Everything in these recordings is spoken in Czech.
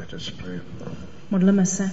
Let us pray. Modleme se.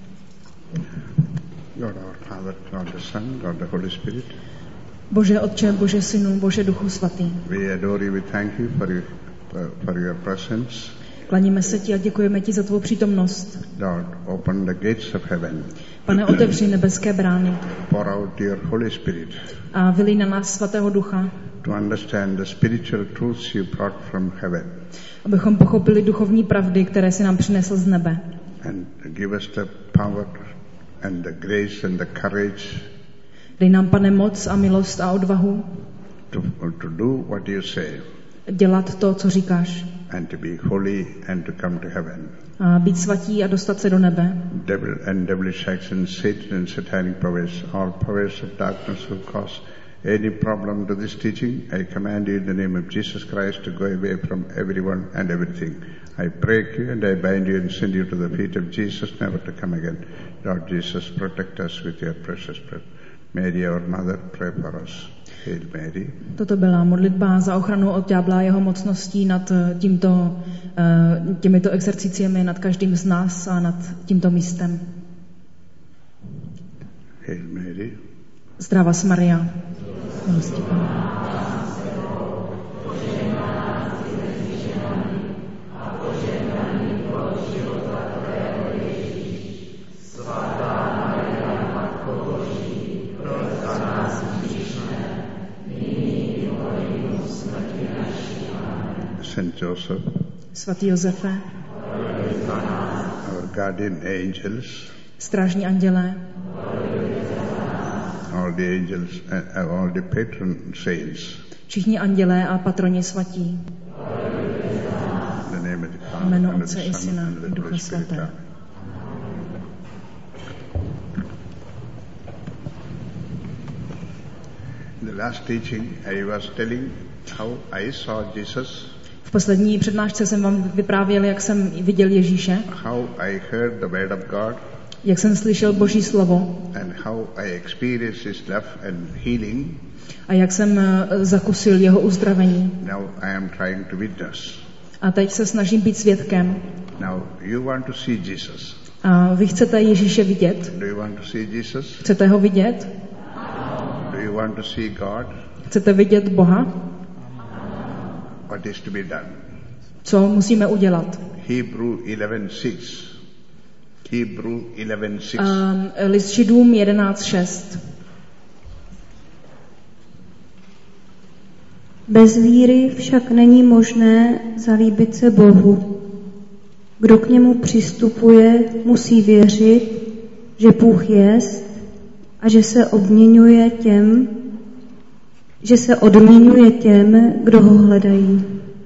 God our Father, God the Son, God the Holy Spirit. Bože Otče, Bože Synu, Bože Duchu Svatý. We adore you, we thank you for your presence. Klaníme se ti a děkujeme ti za tvou přítomnost. Lord, open the gates of heaven. Pane, otevři nebeské brány. Pour out your Holy Spirit. A vylij na nás svatého Ducha. To understand the spiritual truths you brought from heaven. Abychom pochopili duchovní pravdy, které si nám přinesl z nebe. And give us the power and the grace and the courage. Dej nám, Pane, moc a milost a odvahu. To do what you say. Dělat to, co říkáš. And to be holy and to come to heaven. A být svatí a dostat se do nebe. Devil and devilish actions, Satan and satanic powers, all powers of darkness will cause any problem to this teaching. I command you in the name of Jesus Christ to go away from everyone and everything. I break you and I bind you and send you to the feet of Jesus, never to come again. Lord Jesus, protect us with your precious blood. Mary, our mother, pray for us. Hail Mary. Toto byla modlitba za ochranu od ďábla a jeho mocností nad těmito exerciciemi, nad každým z nás a nad tímto místem. Hail Mary. Zdravá Maria. Milosti Pana. Saint Joseph, Svatý Josefe, our guardian angels, strážní andělé, all the angels and all the patron saints. všichni andělé a patroni svatí. In the name of the Father, Jméno and of Otce the i Son, Syna and of i the Ducha Holy Spirit. Svatého. In the last teaching, I was telling how I saw Jesus. V poslední přednášce jsem vám vyprávěl, jak jsem viděl Ježíše, How I heard the word of God, jak jsem slyšel Boží slovo and how I experienced His love and healing. a jak jsem zakusil jeho uzdravení. Now I am trying to witness. A teď se snažím být svědkem. Now you want to see Jesus. A vy chcete Ježíše vidět? Do you want to see Jesus? Chcete ho vidět? Do you want to see God? Chcete vidět Boha? What is to be done? Co musíme udělat? Hebrew 11:6. Hebrew 11:6. List Židům 11:6. Bez víry však není možné zalíbit se Bohu. Kdo k němu přistupuje, musí věřit, že Bůh jest a že se odměňuje těm, kdo ho hledají.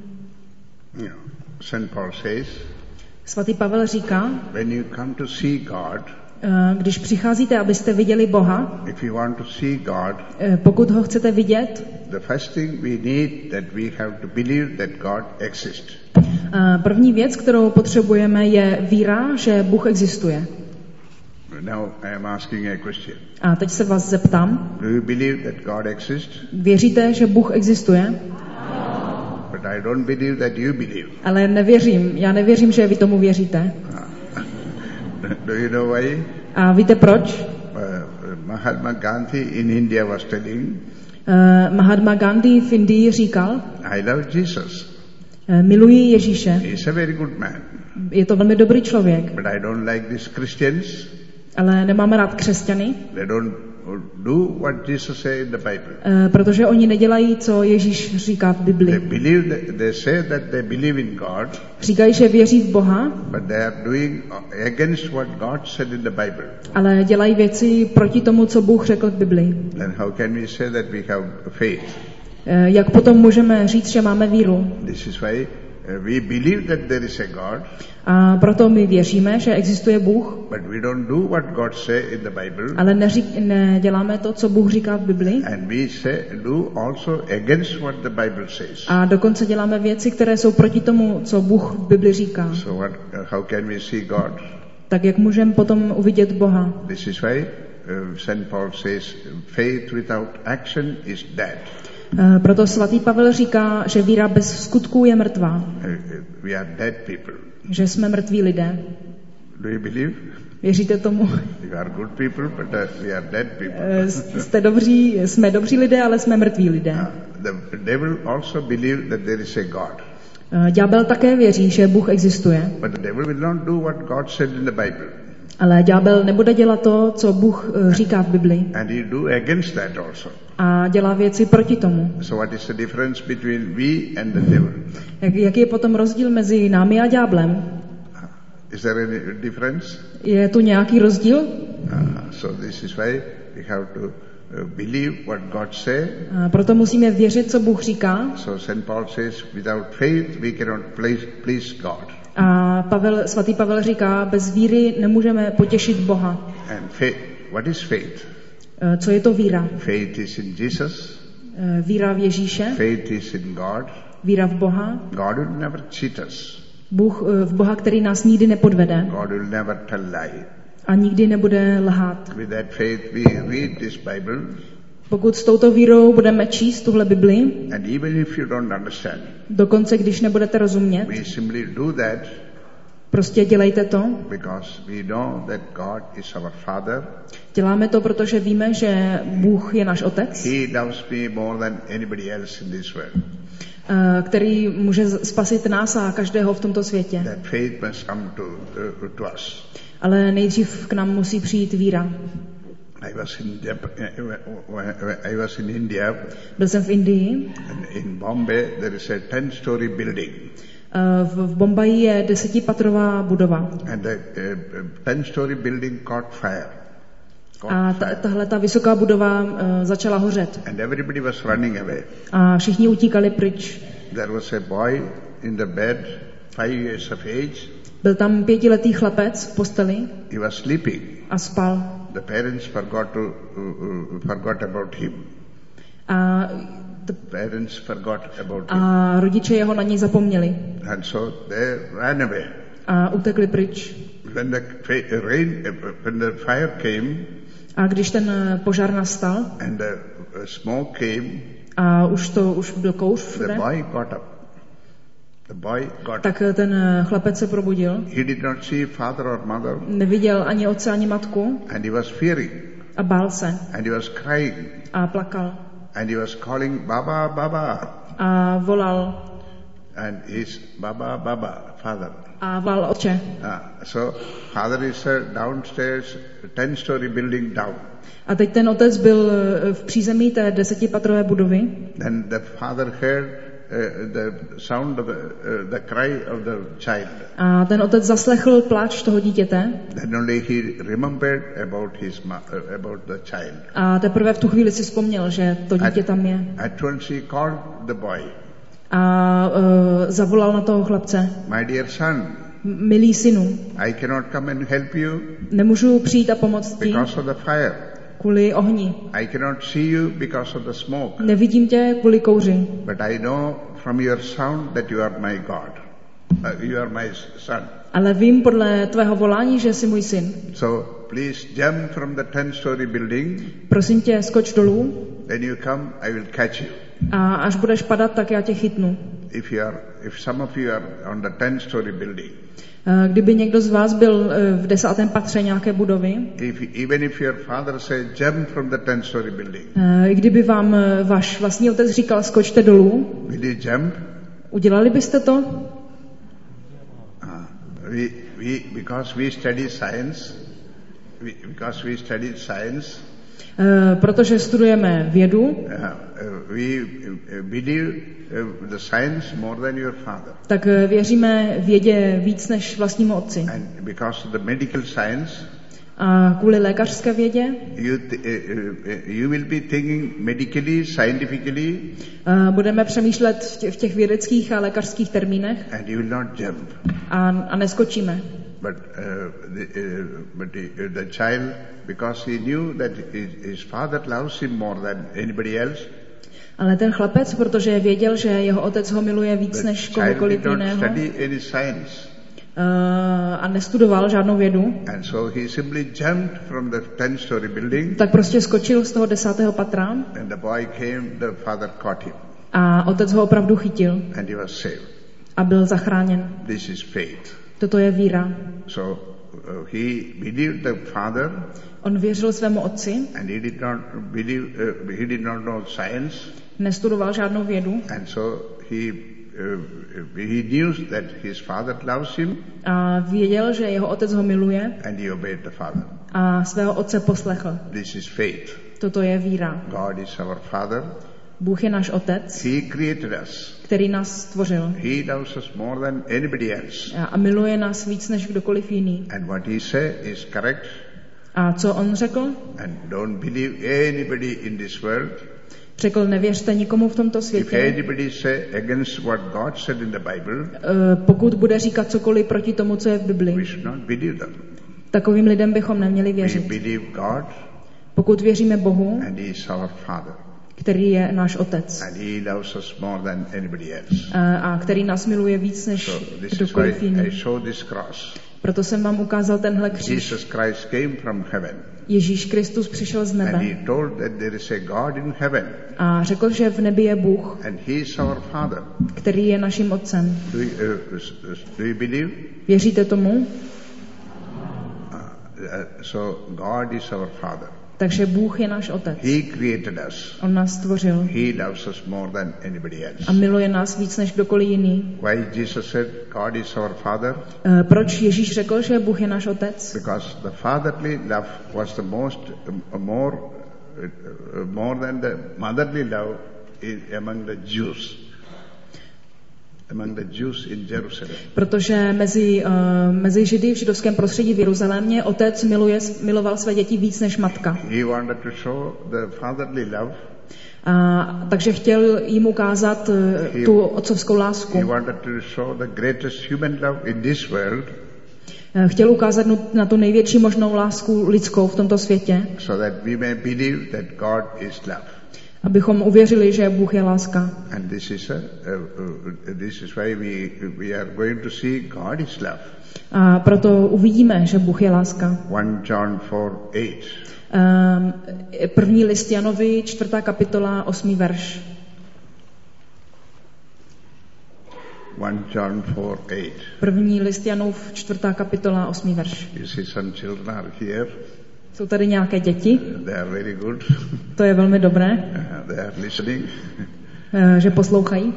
St. Paul says, Svatý Pavel říká, when you come to see God, když přicházíte, abyste viděli Boha, if you want to see God, pokud ho chcete vidět, the first thing we need that we have to believe that God exists. První věc, kterou potřebujeme, je víra, že Bůh existuje. Now I am asking a question. A teď se vás zeptám, Do you believe that God exists? věříte, že Bůh existuje? But I don't believe that you believe. Ale já nevěřím, že vy tomu věříte. Do you know why? A víte proč? Mahatma Gandhi in India was telling, Mahatma Gandhi v Indii říkal, I love Jesus. miluji Ježíše, He is a very good man. je to velmi dobrý člověk, But I don't like these Christians. ale nemáme rád křesťany, They don't do what Jesus said in the Bible. protože oni nedělají, co Ježíš říká v They Biblii. believe they say that they believe in God, Říkají, že věří v Boha, but they are doing against what God said in the Bible. ale dělají věci proti tomu, co Bůh řekl v Biblii. Then how can we say that we have faith? Jak potom můžeme říct, že máme víru? This is why we believe that there is a God, A proto my věříme, že existuje Bůh, but we don't do what God say in the Bible. ale neděláme to, co Bůh říká v Biblii. And we do also against what the Bible says. A dokonce děláme věci, které jsou proti tomu, co Bůh v Bibli říká. So how can we see God? Tak jak můžeme potom uvidět Boha? This is why St. Paul says, faith without action is dead. Proto svatý Pavel říká, že víra bez skutků je mrtvá. We are dead people. Že jsme mrtví lidé. Do you believe? Věříte tomu? You are good people, but we are dead people. Jste dobří, jsme dobří lidé, ale jsme mrtví lidé. The devil also believe that there is a God. Ďábel také věří, že Bůh existuje. But the devil will not do what God said in the Bible. Ale ďábel nebude dělat to, co Bůh říká v Biblii. And he do against that also. A dělá věci proti tomu. So what is the difference between we and the devil? Jaký je potom rozdíl mezi námi a ďáblem? Is there any difference? Je tu nějaký rozdíl? So this is why we have to believe what God said. Proto musíme věřit, co Bůh říká. So St. Paul says, without faith we cannot please God. A svatý Pavel říká, bez víry nemůžeme potěšit Boha. And faith, what is faith? Co je to víra? Faith is in Jesus. Víra v Ježíše. Faith is in God. Víra v Boha. God will never cheat us. V Boha, který nás nikdy nepodvede. God will never tell lie. A nikdy nebude lhát. With that faith we read this Bible. Pokud s touto vírou budeme číst tuhle Bibli, And even if you don't understand, dokonce když nebudete rozumět, we simply do that prostě dělejte to. because we know that God is our Father. Děláme to, protože víme, že Bůh je náš Otec, He loves me more than anybody else in this world. který může spasit nás a každého v tomto světě. That faith must come to us. Ale nejdřív k nám musí přijít víra. I was in India. Byl jsem v Indii. And in Bombay there is a 10-story building. V Bombaji je 10patrová budova. And the 10-story building caught fire. A tahle vysoká budova začala hořet. And everybody was running away. A všichni utíkali pryč. There was a boy in the bed, 5 years of age. Byl tam 5letý chlapec v posteli. He was sleeping. A spal. The parents forgot about him. A rodiče jeho na něj zapomněli. And so they ran away. A utekli pryč. When the fire came, a když ten požár nastal, and the smoke came, a už byl kouř všude, the boy got up. Tak ten chlapec se probudil. He did not see father or mother. Neviděl ani otce, ani matku. And he was fearing. A bál se. And he was crying. A plakal. And he was calling Baba, Baba. A volal. And his Baba, father. A volal otče. So father is downstairs, 10-story building down. A teď ten otec byl v přízemí té 10patrové budovy. Then the father heard the sound of the cry of the child. A ten otec zaslechl pláč toho dítěte. Then only he remembered about the child. A teprve v tu chvíli si vzpomněl, že to dítě tam je. At once he called the boy. A zavolal na toho chlapce. My dear son. Milý synu. I cannot come and help you. Nemůžu přijít a pomoct ti. Because of the fire. Kvůli ohni. I cannot see you because of the smoke. Nevidím tě kvůli kouři. But I know from your sound that you are my God. You are my son. Ale vím podle tvého volání, že jsi můj syn. So please jump from the 10-story building. Prosím tě, skoč dolů. When you come, I will catch you. A až budeš padat, tak já tě chytnu. If some of you are on the 10-story building. Kdyby někdo z vás byl v 10. patře nějaké budovy, even if your father said jump from the 10-story building, kdyby vám váš vlastní otec říkal skočte dolů, will you jump? Udělali byste to? Because we study science, protože studujeme vědu, we believe the science more than your father. Tak věříme vědě víc než vlastnímu otci. And because of the medical science, a kvůli lékařské vědě, you will be thinking medically, scientifically, budeme přemýšlet v těch vědeckých a lékařských termínech, and you will not jump. A neskočíme. But the child, because he knew that his father loves him more than anybody else, ale ten chlapec, protože věděl, že jeho otec ho miluje víc než kohokoliv jiného, a nestudoval žádnou vědu, And so he simply jumped from the 10-story building, tak prostě skočil z toho 10. patra and the boy came, the father caught him, a otec ho opravdu chytil and he was saved. a byl zachráněn. This is faith. Toto je víra. So he believed the father, On věřil svému otci, and he did not believe, he did not know science, nestudoval žádnou vědu and so he knew that his father loves him, a věděl, že jeho otec ho miluje and he obeyed the father. a svého otce poslechl. This is faith. Toto je víra. God is our father. Bůh je náš otec, He created us. který nás stvořil He loves us more than anybody else. a miluje nás víc než kdokoliv jiný. And what he said is correct. A co on řekl? And don't believe anybody in this world. Řekl, nevěřte nikomu v tomto If světě. anybody say against what God said in the Bible, Pokud bude říkat cokoliv proti tomu, co je v we Bibli, should not believe them. takovým lidem bychom neměli We věřit. believe God, Pokud věříme Bohu, and He is our Father. který je náš otec And He loves us more than anybody else. a který nás miluje víc než So this is why kdokoliv I jiný. show this cross. Proto jsem vám ukázal tenhle kříž. Jesus Christ came from heaven. Ježíš Kristus přišel z And nebe He told that there is a God in heaven. a řekl, že v nebi je Bůh, And He is our Father. který je naším otcem. Do you believe? Věříte tomu? So God is our Father. Takže Bůh je náš otec. He created us. On nás stvořil He loves us more than anybody else. a miluje nás víc než kdokoliv jiný. Why Jesus said God is our Father? Proč Ježíš řekl, že Bůh je náš otec? Because the fatherly love was the more than the motherly love among the Jews. Among the Jews in Jerusalem. Protože mezi Židy v židovském prostředí v Jeruzalémě otec miloval své děti víc než matka. He wanted to show the fatherly love. Takže chtěl jim ukázat tu otcovskou He lásku. wanted to show the greatest human love in this world. Chtěl ukázat na tu největší možnou lásku lidskou v tomto světě, So that we may believe that God is love. abychom uvěřili, že Bůh je láska. And this is why we are going to see God is love. A proto uvidíme, že Bůh je láska. 1 John 4:8. První list Janovi, 4. kapitola, 8. verš. 1 John 4:8. První list Janův, 4. kapitola, 8. verš. You see some children are here. Jsou tady nějaké děti, They are very good. to je velmi dobré, They are listening. že poslouchají.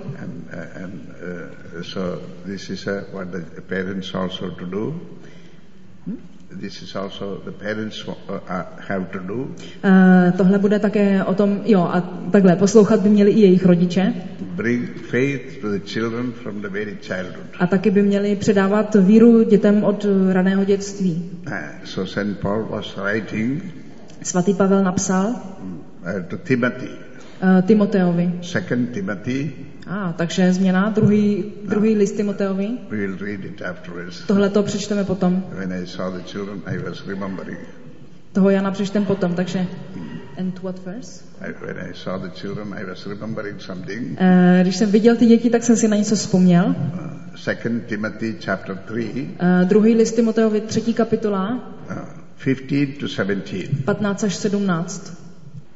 So this is what the parents also to do. This is also the parents have to do. Tohle bude také o tom, a takhle, poslouchat by měli i jejich rodiče. Bring faith to the children from the very childhood. A taky by měli předávat víru dětem od raného dětství. So St. Paul was writing Svatý Pavel napsal to Timothy. Timoteovi. 2 Timothy. Takže změna, druhý list Timoteovi. We will read it afterwards. Tohle to přečteme potom. When I saw the children, I was remembering. Toho Jana přečtem potom, takže and what verse? When I saw the children, I was remembering something. Když jsem viděl ty děti, tak jsem si na něco vzpomněl. 2 Timothy chapter 3. Druhý list Timoteovi, 3. kapitola. 15 to 17. 15 až 17.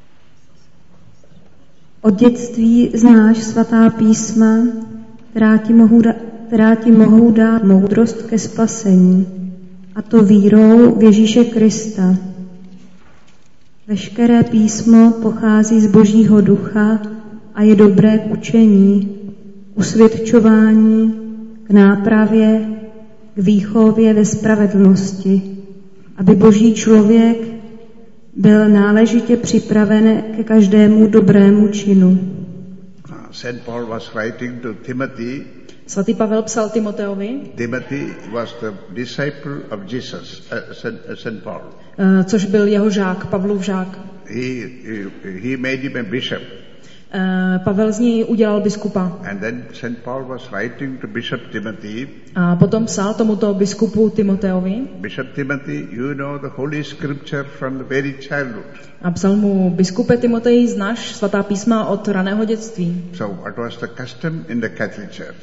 Od dětství znáš svatá písma, která ti mohou dát moudrost ke spasení, a to vírou v Ježíše Krista. Veškeré písmo pochází z Božího ducha a je dobré k učení, usvědčování, k nápravě, k výchově ve spravedlnosti, aby Boží člověk byl náležitě připraven ke každému dobrému činu. St. Paul was writing to Timothy. Svatý Pavel psal Timoteovi. Timothy was the disciple of Jesus, St. Paul. Což byl jeho žák, Pavlův žák. He made him a bishop. Pavel z něj udělal biskupa. And then St. Paul was writing to Bishop Timothy. A potom psal tomuto biskupu Timoteovi. Bishop Timothy, you know the Holy Scripture from the very childhood. A psal mu, biskupe Timotej, znáš svatá písma od raného dětství. So what was the custom in the Catholic Church?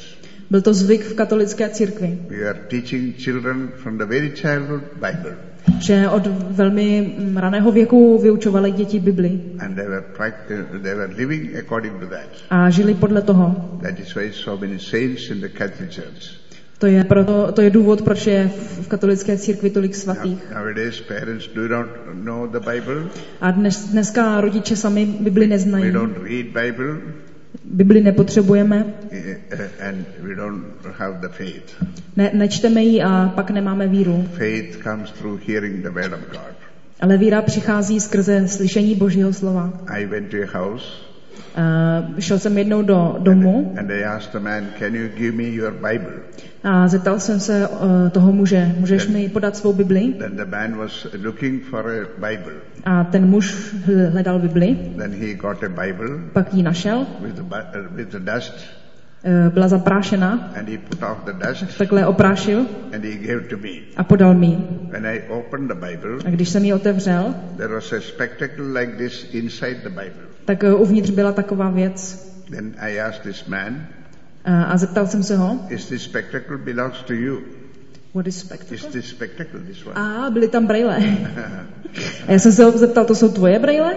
Byl to zvyk v katolické církvi, We are teaching children from the very childhood Bible. že od velmi raného věku vyučovali děti Bibli And they were living according to that. a žili podle toho. That is why so many saints in the Catholic Church. To je důvod, proč je v katolické církvi tolik svatých. Nowadays parents do not know the Bible. A dneska rodiče sami Bibli We neznají. don't read Bible. Bibli nepotřebujeme, And we don't have the faith. nečteme ji a pak nemáme víru. Faith comes through hearing the word of God. Ale víra přichází skrze slyšení Božího slova. I went to a house Šel jsem jednou do domu and I asked the man, can you give me your Bible? a zeptal jsem se toho muže, můžeš mi podat svou Bibli? Then the man was looking for a Bible. A ten muž hledal Bibli, Then he got a Bible pak ji našel, with the dust, byla zaprášena, and he put off the dust takhle oprášil and he gave to me. a podal mi ji. When I opened the Bible, A když jsem ji otevřel, there was a spectacle like this inside the Bible. tak uvnitř byla taková věc. Then I asked this man, A zeptal jsem se ho, is this spectacle belongs to you? what is Is spectacle? this spectacle this one? A byly tam brejle. A já jsem se ho zeptal, to jsou tvoje brejle?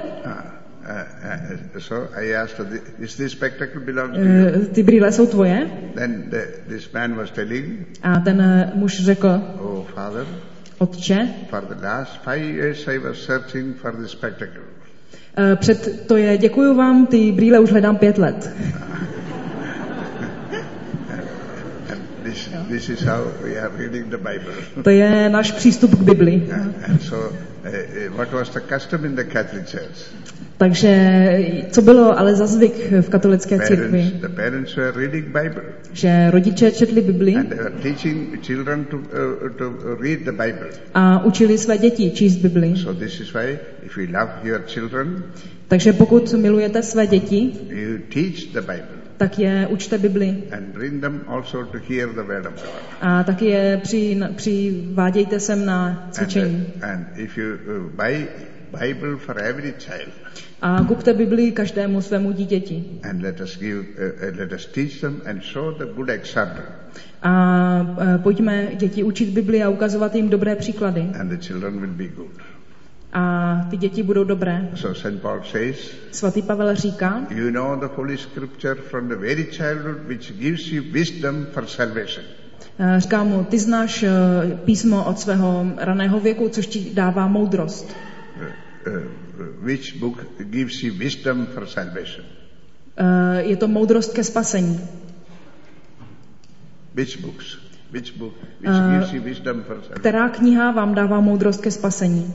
So I asked, is this spectacle belongs to you? Ty brýle jsou tvoje? Then this man was telling, A ten muž řekl, oh Father, otče, for the last 5 years I was searching for this spectacle. děkuju vám, ty brýle už hledám 5 let. This is how we are reading the Bible. To je náš přístup k Bibli. And so, what was the custom in the Catholic Church? Takže co bylo ale za zvyk v katolické církvi? The parents were reading Bible. Že rodiče četli Bibli And they were teaching children to read the Bible. a učili své děti číst Bibli. So this is why, if you love your children, Takže pokud milujete své děti, you teach the Bible. tak je učte Bibli. And bring them also to hear the word of God. A taky je přivádějte sem na cvičení. And if you buy Bible for every child, A kupte Bibli každému svému dítěti. and let us teach them and show the good example. A pojďme děti učit Bibli a ukazovat jim dobré příklady. And the children will be good. A ty děti budou dobré. So St. Paul says, Svatý Pavel říká, you know the Holy Scripture from the very childhood which gives you wisdom for salvation. Říká mu, ty znáš písmo od svého raného věku, což ti dává moudrost. Which book gives you wisdom for salvation? Je to moudrost ke spasení. Which book gives you wisdom for salvation? Která kniha vám dává moudrost ke spasení?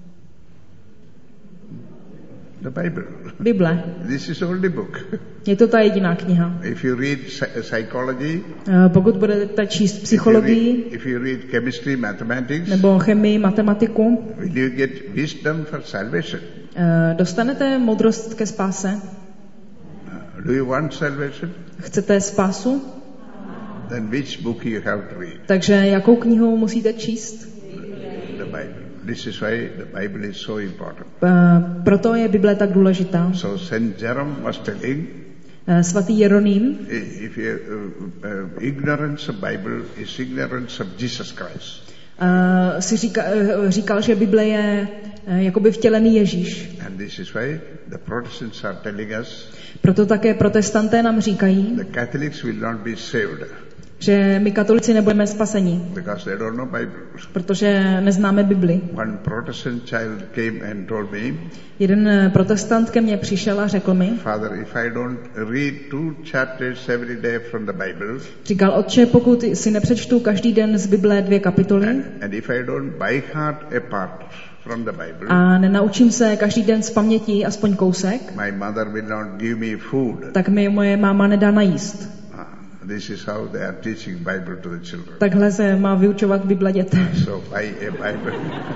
The Bible. Bible. This is the only book. Je to ta jediná kniha. If you read psychology, Pokud budete číst psychologii, if you read chemistry, mathematics, nebo chemii, matematiku, will you get wisdom for salvation? dostanete moudrost ke spáse? Do you want salvation? Chcete spásu? Then which book you have to read? Takže jakou knihu musíte číst? The Bible. This is why the Bible is so important. Proto je Bible tak důležitá. So Saint Jerome was telling, Svatý Jeroným if you, ignorance of Bible is ignorance of Jesus Christ. říkal, že Bible je jakoby vtělený Ježíš. And this is why the Protestants are telling us, Proto také protestanté nám říkají, the Catholics will not be saved že my katolici nebudeme spaseni, because they don't know Bible. protože neznáme Bibli. One Protestant child came and told me, Jeden protestant ke mně přišel a řekl mi, Father, if I don't read 2 chapters every day from the Bible, říkal, otče, pokud si nepřečtu každý den z Bible 2 kapitoly and if I don't by heart a part from the Bible, a nenaučím se každý den z paměti aspoň kousek, my mother will not give me food. tak mi moje máma nedá najíst. This is how they are teaching Bible to the children. Takhle se má vyučovat Bible dětem. So buy a Bible.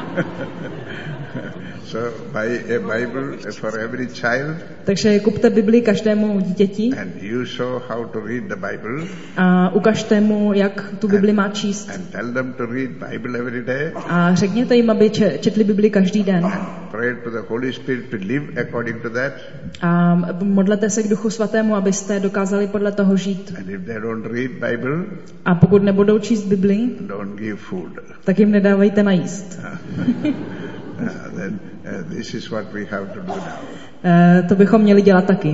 So buy a Bible for every child. Takže kupte Bibli každému dítěti And you show how to read the Bible. a ukažte mu, jak tu Bibli má číst. And tell them to read Bible every day. A řekněte jim, aby četli Bibli každý den. pray to the Holy Spirit to live according to that. A modlete se k Duchu Svatému, abyste dokázali podle toho žít. And if they don't read Bible, A pokud nebudou číst Bibli, don't give food. tak jim nedávejte najíst. Then this is what we have to do now. To bychom měli dělat taky.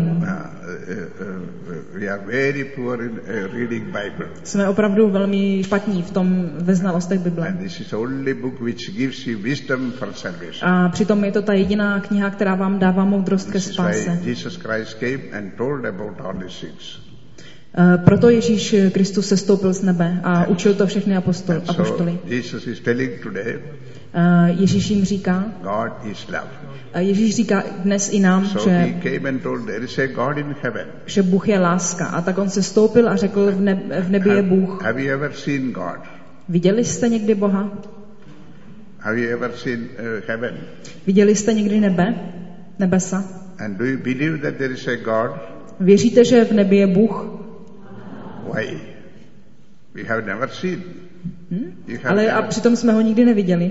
We are very poor in reading Bible. Jsme opravdu velmi špatní v tom ve znalostech Bible. And this is the only book which gives you wisdom for salvation. A přitom je to ta jediná kniha, která vám dává moudrost ke This is why spáse. Jesus Christ came and told about all these things. Proto Ježíš Kristus sestoupil z nebe a učil to všechny And so apoštoly. Jesus is telling today, Ježíš jim říká, God is love. Ježíš říká dnes i nám, So he came and told there is a God in heaven. že Bůh je láska. A tak on se stoupil a řekl, v nebi je Bůh. Have you ever seen God? Viděli jste někdy Boha? Have you ever seen heaven? Viděli jste někdy nebesa? And do you believe that there is a God? Věříte, že v nebi je Bůh? Why? We have never seen. You have Ale a never. přitom jsme ho nikdy neviděli.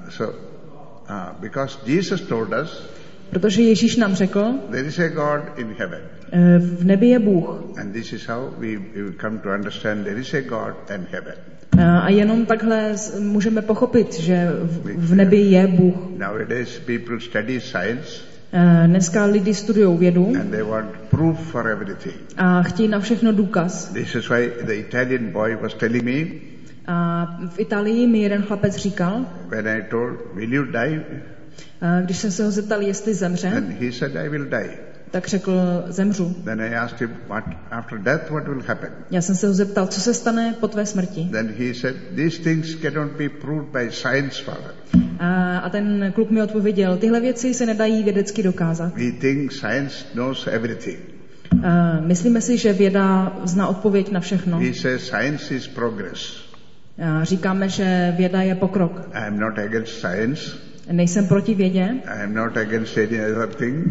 Because Jesus told us Protože Ježíš nám řekl, there is a God in heaven. v nebi je Bůh. And this is how we come to understand there is a God in heaven. A jenom takhle můžeme pochopit, že v nebi je Bůh. Nowadays people study science Dneska lidi studují vědu and they want proof for everything. a chtějí na všechno důkaz. This is why the Italian boy was telling me A v Itálii mi jeden chlapec říkal, when I told, will you die? když jsem se ho zeptal, jestli zemře, And he said, I will die. tak řekl, zemřu. Then I asked him, after death, what will happen? Já jsem se ho zeptal, co se stane po tvé smrti. Then he said, these things cannot be proved by science, father. A ten kluk mi odpověděl, tyhle věci se nedají vědecky dokázat. We think science knows everything. Myslíme si, že věda zná odpověď na všechno. We say science is progress. Říkáme, že věda je pokrok. I am not against science. Nejsem proti vědě. I am not against any other thing.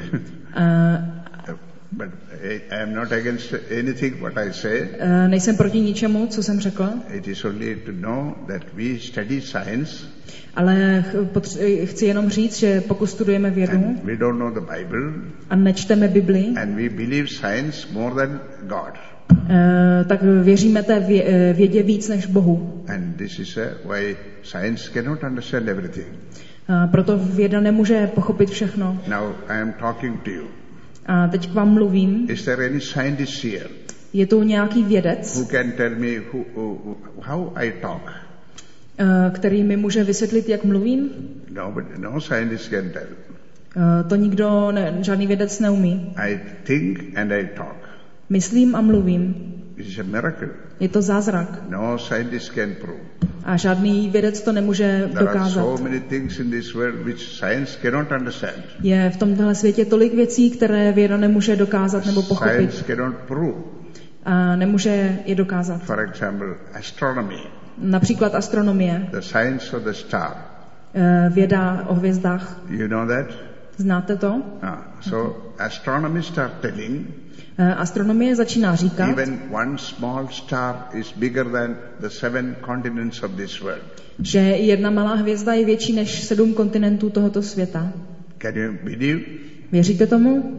But I am not against anything what I say. Nejsem proti ničemu, co jsem řekl. It is only to know that we study science. Ale chci jenom říct, že pokud studujeme vědu And we don't know the Bible. A nečteme Bibli, And we believe science more than God. Tak věříme té vědě víc než Bohu. And this is why science cannot understand everything. Proto věda nemůže pochopit všechno. Now I am talking to you. A teď k vám mluvím. Is there any scientist here Je tu nějaký vědec, who can tell me how I talk? který mi může vysvětlit, jak mluvím? No scientist can tell. To nikdo, žádný vědec neumí. I think and I talk. Myslím a mluvím. It is a miracle. Je to zázrak. No scientist can prove. A žádný vědec to nemůže There are dokázat. so many things in this world which science cannot understand. Je v tomhle světě tolik věcí, které věda nemůže dokázat nebo pochopit. Science cannot prove. A nemůže je dokázat. For example, astronomy. Například astronomie. The science of the star. Věda o hvězdách. You know that? Znáte to? So astronomists are telling Astronomie začíná říkat, even one small star is bigger than the 7 continents of this world. že jedna malá hvězda je větší než 7 kontinentů tohoto světa. Can you believe? Věříte tomu?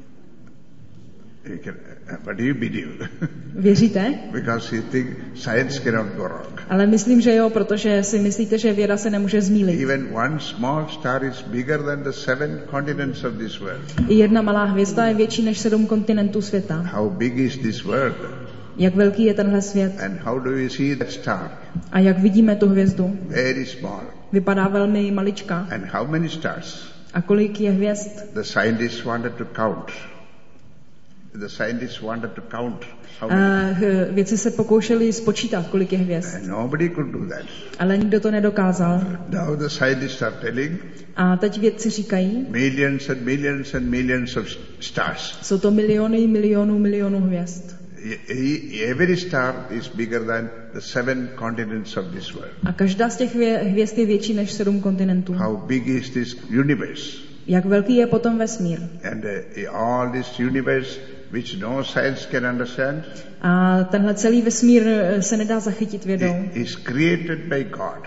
But do you believe? Věříte? Because you think science cannot go wrong. Ale myslím, že jo, protože si myslíte, že věda se nemůže zmýlit. Even one small star is bigger than the 7 continents of this world. I jedna malá hvězda je větší než 7 kontinentů světa. How big is this world? Jak velký je tenhle svět? And how do you see that star? A jak vidíme tu hvězdu? Very small. Vypadá velmi malička. And how many stars? A kolik je hvězd? The scientists wanted to count. The scientists wanted to count. How many? Vědci se pokoušeli spočítat, kolik je hvězd. And nobody could do that. Ale nikdo to nedokázal. Now the scientists are telling A teď vědci říkají, millions and millions and millions of stars. jsou to miliony, milionů hvězd. Every star is bigger than the 7 continents of this world. A každá z těch hvězd je větší než 7 kontinentů. How big is this universe? Jak velký je potom vesmír? And all this universe which no science can understand A tenhle celý vesmír se nedá zachytit vědou. is created by God.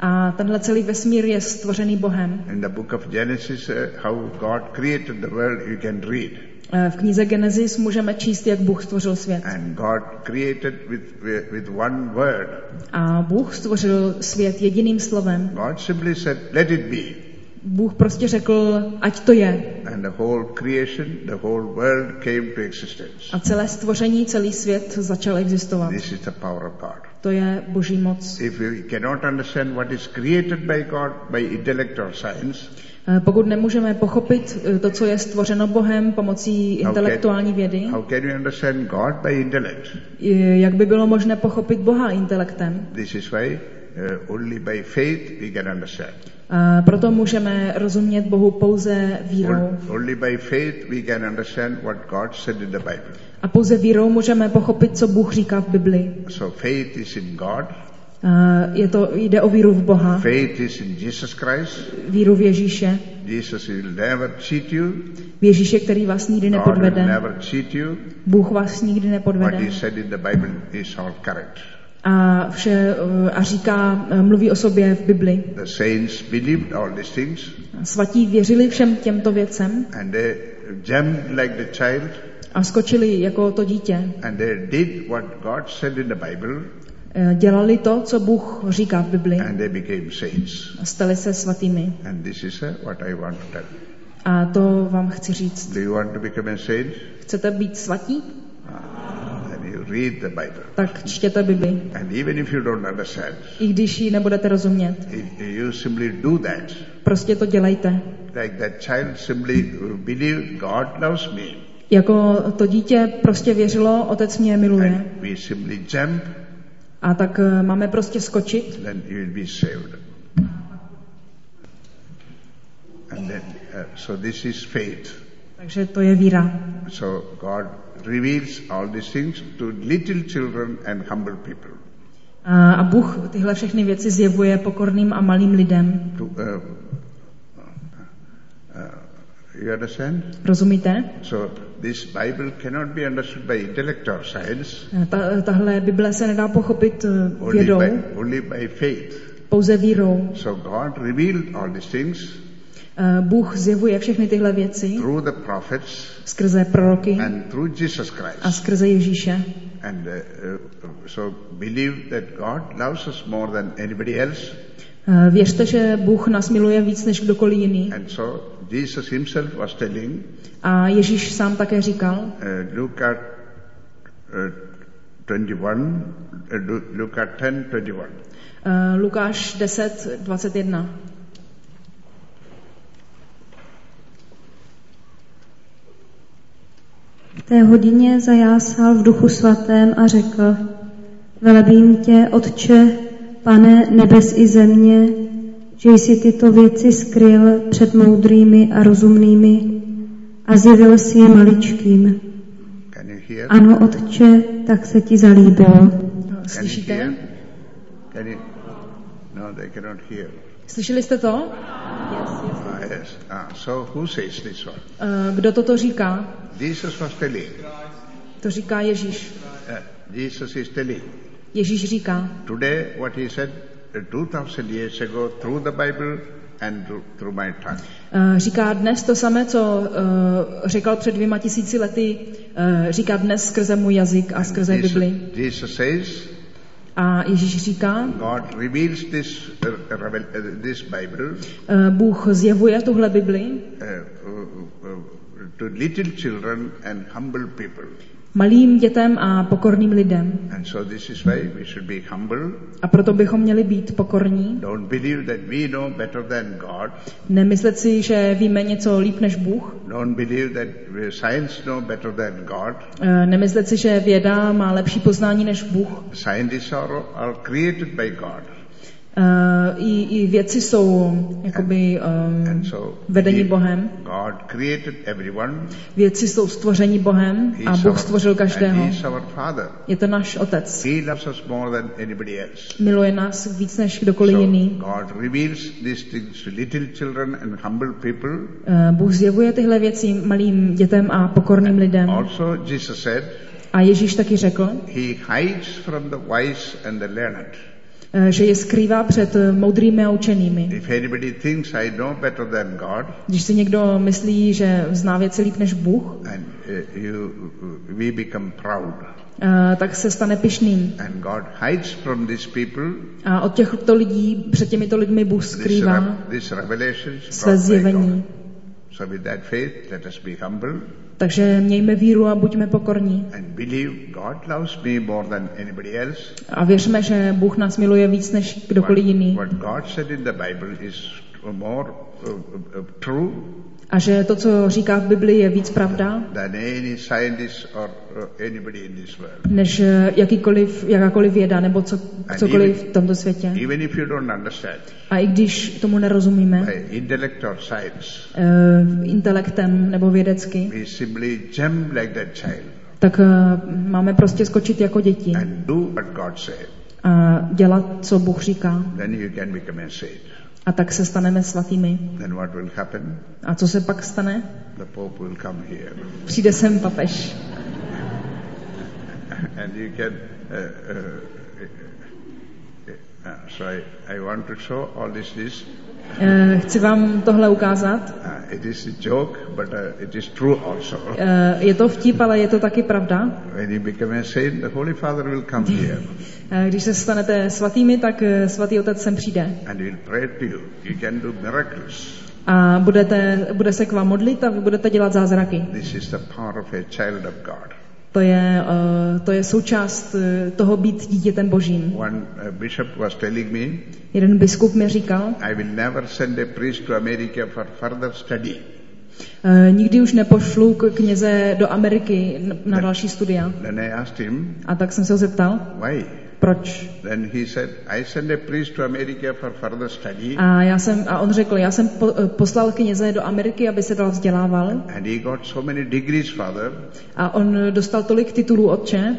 A tenhle celý vesmír je stvořený Bohem. In the book of Genesis, how God created the world, you can read. V knize Genesis můžeme číst, jak Bůh stvořil svět. And God created with one word. A Bůh stvořil svět jediným slovem. God simply said, let it be. Bůh prostě řekl, ať to je. And the whole creation, the whole world came to existence. A celé stvoření, celý svět začal existovat. This is the power of God. To je Boží moc. If we cannot understand what is created by God by intellect or science, pokud nemůžeme pochopit to, co je stvořeno Bohem pomocí intelektuální vědy, how can we understand God by intellect? Jak by bylo možné pochopit Boha intelektem? This is why only by faith we can understand. Proto můžeme rozumět Bohu pouze vírou. Only by faith we can understand what God said in the Bible. A pouze vírou můžeme pochopit, co Bůh říká v Biblii. So faith is in God. Jde o víru v Boha. Faith is in Jesus Christ. Víru v Ježíše. Jesus will never cheat you. V Ježíše, který vás nikdy God nepodvede. will never cheat you. Bůh vás nikdy nepodvede. What he said in the Bible is all correct. A říká, mluví o sobě v Bibli. The saints believed all these things. Svatí věřili všem těmto věcem. And they jumped like the child. A skočili jako to dítě. And they did what God said in the Bible. Dělali to, co Bůh říká v Bibli. And they became saints. A stali se svatými. And this is what I want to tell. A to vám chci říct. Do you want to become a saint? Chcete být svatí? Then you read the Bible. Tak čtěte Bibli. And even if you don't understand, I když ji nebudete rozumět. you simply do that. Prostě to dělejte. Like that child simply believed God loves me. Jako to dítě prostě věřilo, Otec mě miluje. And we simply jump. A tak máme prostě skočit. Then you will be saved. And then, so this is faith. Takže to je víra. So God reveals all these things to little children and humble people. A Bůh tyhle všechny věci zjevuje pokorným a malým lidem. You understand? Rozumíte? So this Bible cannot be understood by intellect or science. Tahle Bible se nedá pochopit vědou. Only by faith. Pouze vírou. So God revealed all these things. Bůh zjevuje všechny tyhle věci through the prophets skrze proroky and through Jesus Christ. A skrze Ježíše. And so believe that God loves us more than anybody else. Věřte, že Bůh nás miluje víc než kdokoliv jiný. And so Jesus himself was telling. A Ježíš sám také říkal. Luke 21. Luke 10:21. Lukáš 10:21. V té hodině zajásal v Duchu svatém a řekl: Velebím tě, Otče, Pane nebes i země, že jsi tyto věci skryl před moudrými a rozumnými a zjevil si je maličkým. Ano, Otče, tak se ti zalíbilo. Slyšíte? No, they cannot hear. Slyšeli jste to? Yes. So who says this one? Kdo toto říká? Jesus was telling. To říká Ježíš. Jesus is telling. Ježíš říká. Today what he said 2000 years ago through the Bible and through my tongue. Říká dnes to samé, co říkal před 2000 lety, říká dnes skrze můj jazyk a skrze Bibli. Jesus says. A Ježíš říká, God reveals this Bible. Bůh zjevuje tuhle Bibli to little children and humble people. Malým dětem a pokorným lidem. And so this is why we should be humble. A proto bychom měli být pokorní. Don't believe that we know better than God. Nemyslet si, že víme něco líp než Bůh. Don't believe that science know better than God. Nemyslet si, že věda má lepší poznání než Bůh. Scientists are created by God. I věci jsou jakoby vedení Bohem. God created everyone. Věci jsou stvoření Bohem a Bůh stvořil každého. Je to náš Otec. He loves us more than anybody else. Miluje nás víc než kdokoliv jiný. God reveals these things to little children and humble people. Bůh zjevuje tyhle věci malým dětem a pokorným lidem. Also Jesus said. A Ježíš taky řekl. He hides from the wise and the learned. že je skrývá před moudrými a učenými. If anybody thinks I know better than God, Když si někdo myslí, že zná věci líp než Bůh, and we become proud. tak se stane pyšným. And God hides from these people A od těchto lidí, před těmito lidmi Bůh skrývá this revelation své zjevení. So with that faith, let us be humble Takže mějme víru a buďme pokorní. and believe God loves me more than anybody else. A věřme, že Bůh nás miluje víc než kdokoliv jiný. What God said in the Bible is more true A že to, co říká v Biblii, je víc pravda, than any scientist or anybody in this world. než jakákoliv věda nebo cokoliv v tomto světě. Even if you don't understand A i když tomu nerozumíme, by intellect or science, intelektem nebo vědecky, we simply jump like that child tak máme prostě skočit jako děti and do what God said. a dělat, co Bůh říká. Then you can become a saint. A tak se staneme svatými. Then what will happen? A co se pak stane? The Pope will come here. Přijde sem papež. And you can so I want to show all this. Chci vám tohle ukázat. It is a joke, but it is true also. Je to vtip, ale je to taky pravda. When you become a saint, the Holy Father will come here. Když se stanete svatými, tak svatý otec sem přijde. And he will pray to you. You can do miracles. A bude se k vám modlit a vy budete dělat zázraky. This is the power of a child of God. To je součást toho být dítětem Božím. One bishop was telling me, Jeden biskup mi říkal, I will never send a priest to America for further study. Nikdy už nepošlu kněze do Ameriky na další studia. Then I asked him, A tak jsem se ho zeptal, why? proč? Then he said, I send a priest to America for further study. A on řekl, já jsem poslal kněze do Ameriky, aby se dal vzdělával. And he got so many degrees, Father. A on dostal tolik titulů, otče.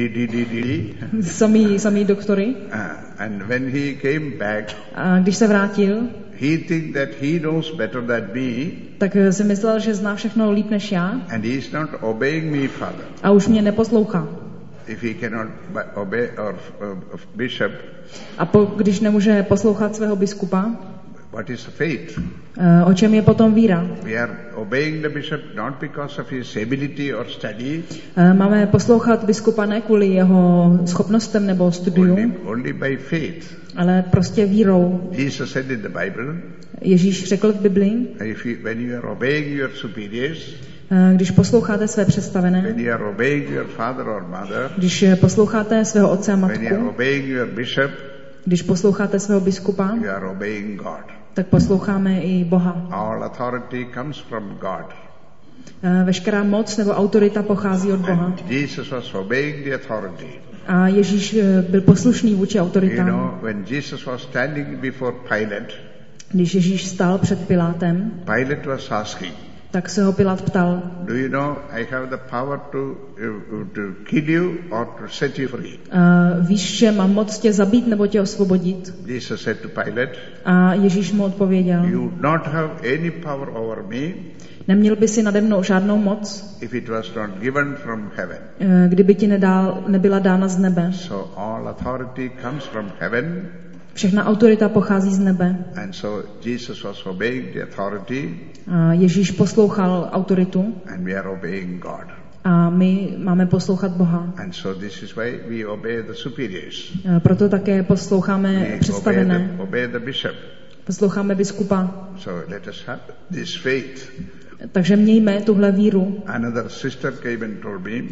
Samý doktory. And when he came back, A když se vrátil, he think that he knows better than me. tak si myslel, že zná všechno líp než já. And he is not obeying me, Father. A už mě neposlouchá. If he cannot obey our bishop, A když nemůže poslouchat svého biskupa, what is the faith? o čem je potom víra? We are obeying the bishop not because of his ability or study, Máme poslouchat biskupa ne kvůli jeho schopnostem nebo studiu, only by faith. ale prostě vírou. Jesus said in the Bible, Ježíš řekl v Biblii, when you are obeying your superiors, když posloucháte své představené, when you are obeying your father or mother, když posloucháte svého otce a when you are matku, obeying your bishop, když posloucháte svého biskupa, you are obeying God. tak posloucháme i Boha. All authority comes from God. Veškerá moc nebo autorita pochází od Boha. And Jesus was obeying the authority. A Ježíš byl poslušný vůči autoritám. You know, when Jesus was standing before Pilate, Když Ježíš stál před Pilátem, Pilate was asking, tak se ho Pilát ptal, do you know I have the power to kill you or to set you free? Víš, že mám moc tě zabít nebo tě osvobodit? Jesus said to Pilate, A Ježíš mu odpověděl, you not have any power over me neměl by si nade mnou žádnou moc, if it was not given from heaven. kdyby ti nebyla dána z nebe. So all authority comes from heaven. Všechna autorita pochází z nebe. And so Jesus was obeying the authority. A Ježíš poslouchal autoritu. And we are obeying God. A my máme poslouchat Boha. And so this is why we obey the superiors. Proto také posloucháme představené. Obey the bishop. Posloucháme biskupa. So let us have this faith. Takže mějme tuhle víru. Another sister came and told me,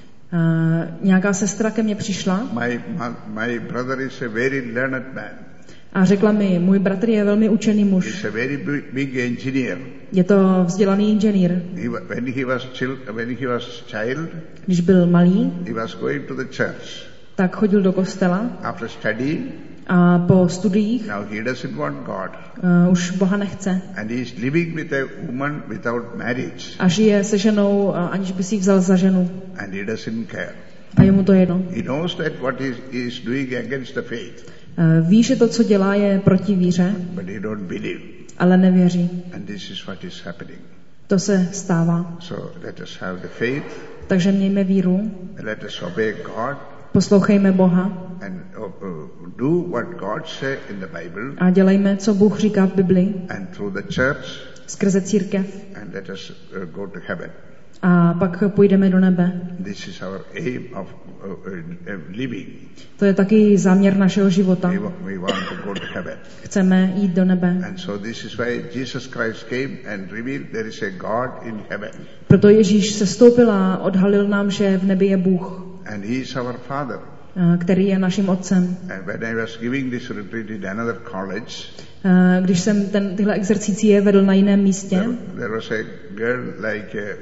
nějaká sestra ke mně přišla my brother is a very learned man. A řekla mi, můj bratr je velmi učený muž. He's a very big engineer. Je to vzdělaný inženýr. When he was child, když byl malý, he was going to the church. Tak chodil do kostela. After study, a po studiích now he doesn't want God. Už Boha nechce. And he is living with a woman without marriage. A žije se ženou, aniž by si ji vzal za ženu. And he doesn't care. A je mu to jedno. He knows that what he is doing against the faith. Ví, že to, co dělá, je proti víře, but he don't believe. Ale nevěří. And this is what is happening. To se stává. So let us have the faith. Takže mějme víru. Let us obey God. Poslouchejme Boha. And do what God said in the Bible A dělejme, co Bůh říká v Biblii, and through the church, skrze církev. and let us go to heaven. A pak půjdeme do nebe. This is our aim of living. To je taky záměr našeho života. We want to go to heaven. Chceme jít do nebe. And so this is why Jesus Christ came and revealed there is a God in heaven. Proto Ježíš sestoupil a odhalil nám, že v nebi je Bůh, And He is our Father. který je naším otcem. And when I was giving this retreat in another college, Když jsem tyhle exercicie vedl na jiném místě, there was a girl like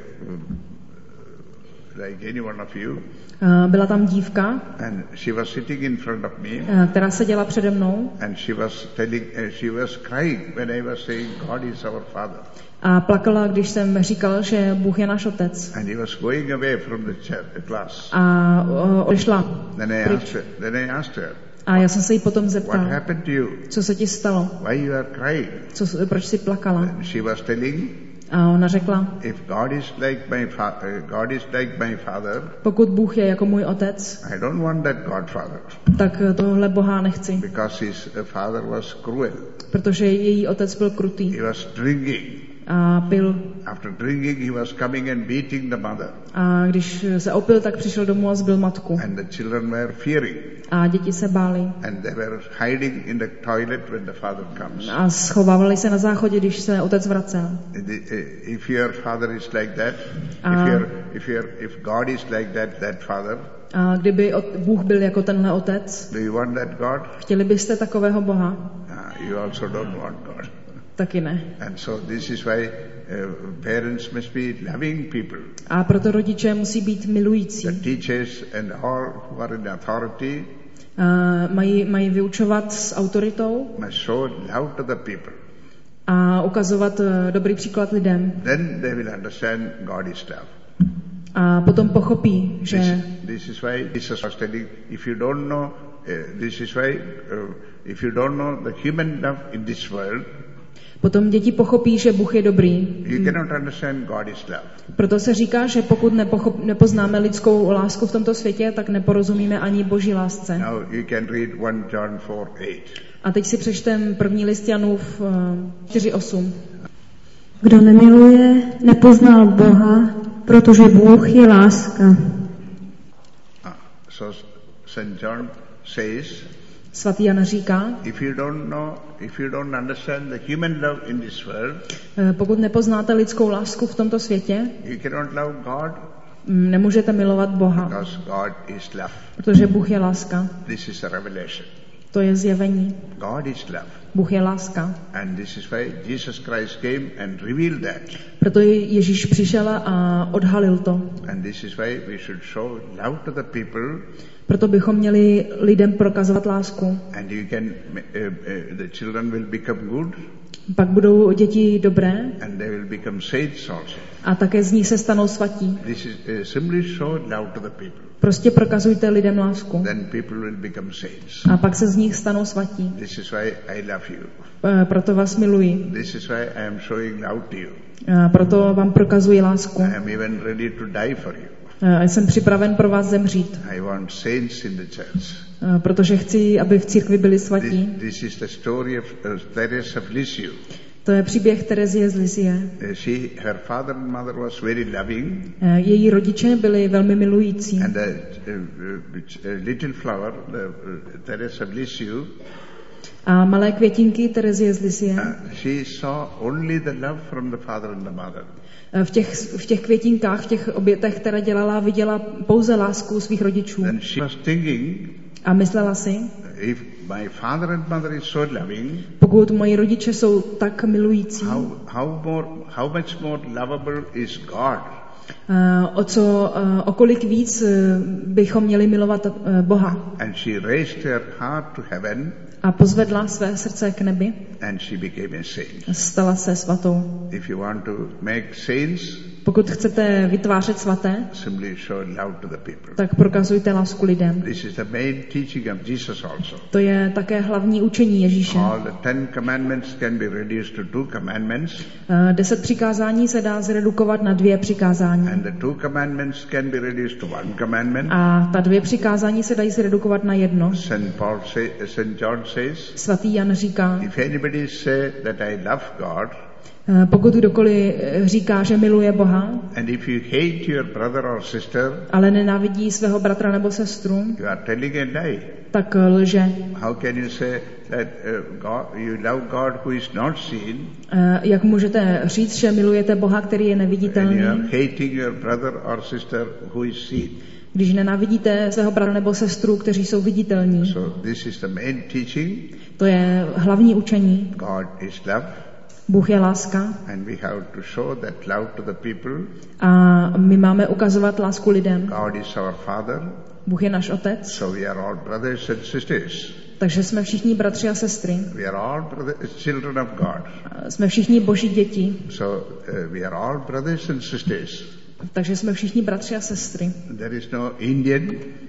any one of you, byla tam dívka, and she was sitting in front of me, která seděla přede mnou and she was crying when I was saying God is our Father. a plakala, když jsem říkal, že Bůh je náš otec. And he was going away from the class. A odešla. Then I asked her, A já jsem se jí potom what zeptal, happened to you? co se ti stalo, Why you are crying? proč jsi plakala. And she was telling, A ona řekla, if God is like my father, pokud Bůh je jako můj otec, I don't want that Godfather, tak tohle Boha nechci, because his father was cruel. protože její otec byl krutý He was drinking. a pil. After drinking, he was coming and beating the mother. A když se opil, tak přišel domů a zbil matku. And the children were fearing. A děti se bály. And they were hiding in the toilet when the father comes. A schovávali se na záchodě, když se otec vracel. If your father is like that, if God is like that father, A kdyby Bůh byl jako tenhle otec, do you want that God? chtěli byste takového Boha? You also don't want God. Taky ne. And so this is why parents must be loving people. A proto rodiče musí být milující. The teachers and all who are in authority Mají vyučovat s autoritou must show love to the people. a ukazovat dobrý příklad lidem. Then they will understand God is love. A potom pochopí, že This is why Jesus was telling, if you don't know, if you don't know the human love in this world, potom děti pochopí, že Bůh je dobrý. you cannot understand God is love. Proto se říká, že pokud nepoznáme lidskou lásku v tomto světě, tak neporozumíme ani Boží lásce. Now you can read 1 John 4:8. A teď si přečtem 1. list Janův 4:8. Kdo nemiluje, nepoznal Boha, protože Bůh je láska. So St. John says, Svatý Jan říká, if you don't understand the human love in this world, pokud nepoznáte lidskou lásku v tomto světě, you cannot love God, nemůžete milovat Boha, because God is love. protože Bůh je láska. This is a revelation. To je zjevení. God is love. Bůh je láska. And this is why Jesus Christ came and revealed that. Proto Ježíš přišel a odhalil to. And this is why we should show love to the people. Proto bychom měli lidem prokazovat lásku. And you can, the children will become good. Pak budou děti dobré And they will become saints also. a také z nich se stanou svatí. This is simply show love to the people. Prostě prokazujte lidem lásku. Then people will become saints. A pak se z nich stanou svatí. This is why I love you. Proto vás miluji. This is why I am showing love to you. Proto vám prokazuji lásku. I am even ready to die for you. Jsem připraven pro vás zemřít. I want saints in the church. Protože chci, aby v církvi byli svatí. This is the story of Teresa of Lisieux. To je příběh Terezie z Lisie. Her father and mother was very loving. Její rodiče byli velmi milující. And the little flower, Teresa of Lisieux, a malé květinky Terezie z Lisie, she saw only the love from the father and the mother. V těch květinkách, v těch obětech, které dělala, viděla pouze lásku svých rodičů. Then she was thinking, a myslela si, if my father and mother is so loving, pokud moji rodiče jsou tak milující, how much more lovable is God? O kolik víc bychom měli milovat Boha. And she raised her heart to heaven. A pozvedla své srdce k nebi. And she became a saint. Stala se svatou. If you want to make saints, Pokud chcete vytvářet svaté, simply show love to the people. tak prokazujte lásku lidem. This is the main teaching of Jesus also. To je také hlavní učení Ježíše. All the 10 commandments can be reduced to 2 commandments. 10 přikázání se dá zredukovat na 2 přikázání. And the 2 commandments can be reduced to 1 commandment. A ta 2 přikázání se dají zredukovat na 1. St. John says, Svatý Jan říká, if anybody say that I love God, pokud kdokoliv říká, že miluje Boha, and if you hate your brother or sister, ale nenávidí svého bratra nebo sestru, you are telling a lie. tak lže. How can you say that you love God who is not seen, Jak můžete říct, že milujete Boha, který je and neviditelný, you are hating your brother or sister who is seen? když nenávidíte svého bratra nebo sestru, kteří jsou viditelní? So this is the main teaching. To je hlavní učení. God is love, Bůh je láska and we have to show that love to the people. a my máme ukazovat lásku lidem. God is our Father, Bůh je náš otec, so we are all brothers and sisters. takže jsme všichni bratři a sestry. We are all children of God. Jsme všichni boží děti, So we are all brothers and sisters. takže jsme všichni bratři a sestry. There is no Indian,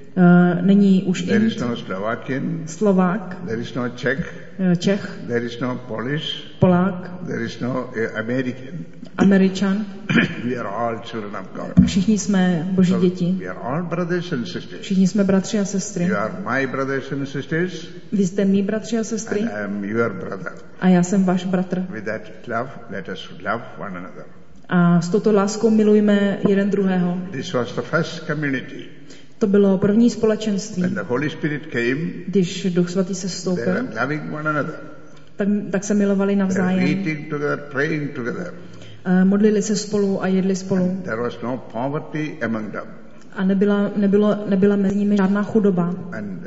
Není už there is Ind, no Slovakian, Slovák, there is no Czech, Čech, there is no Polish, Polák, there is no American. Američan. We are all children of God. Všichni jsme boží So děti. we are all brothers and sisters. Všichni jsme bratři a sestry. You are my brothers and sisters, Vy jste mý bratři a sestry and I am your brother. a já jsem váš bratr. With that love, let us love one another. A s touto láskou milujme jeden druhého. This was the first community. To bylo první společenství. When the Holy Spirit came, Když Duch Svatý se they vstoupil, were loving one another. tak se milovali They were navzájem. eating together, praying together. Modlili se spolu a jedli spolu. There was no poverty among them. A nebyla mezi nimi žádná chudoba. And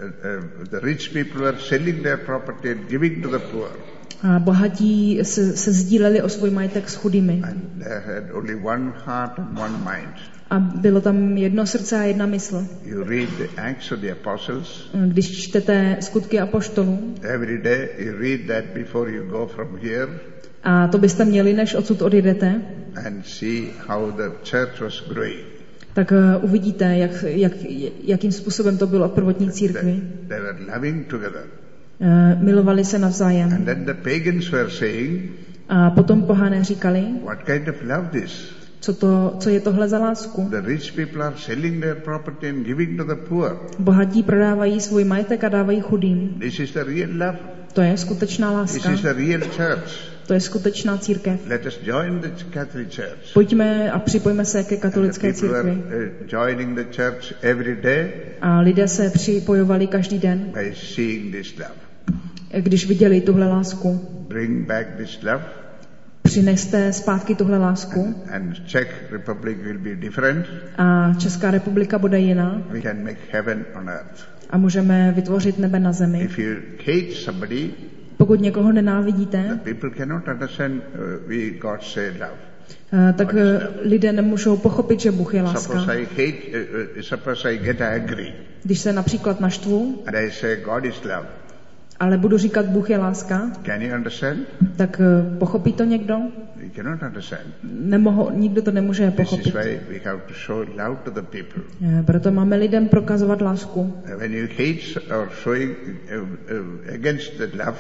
the rich people were selling their property and giving to the poor. A bohatí se sdíleli o svůj majetek s chudými. And they had only one heart and one mind. A bylo tam jedno srdce a jedna mysl. You read the Acts of the Apostles. Když čtete skutky apoštolů, Every day you read that before you go from here a to byste měli, než odsud odjedete, and see how the church was growing. tak uvidíte, jakým způsobem to bylo v prvotní církvi. They were loving together. Milovali se navzájem. And then the pagans were saying, A potom pohané říkali, what kind of love this? co je tohle za lásku. The rich people are selling their property and giving to the poor. Bohatí prodávají svůj majetek a dávají chudým. This is the real love. To je skutečná This láska. is the real church. To je skutečná církev. Let us join the Catholic Church. Pojďme a připojme se ke katolické People are církvi. joining the church every day A lidé se připojovali každý den, by seeing this love. když viděli tuhle lásku. Bring back this love, Přineste zpátky tuhle lásku and Czech Republic will be different. a Česká republika bude jiná We can make heaven on earth. a můžeme vytvořit nebe na zemi. If you hate somebody, Pokud někoho nenávidíte, people cannot understand God say love. tak lidé nemůžou pochopit, že Bůh je láska. Suppose I get angry Když se například naštvu, and I say God is love. ale budu říkat Bůh je láska, Can you understand? tak pochopí to někdo? You cannot understand. Nikdo to nemůže This is pochopit. why we have to show love to the people. Proto máme lidem prokazovat lásku. When you hate or showing against the love,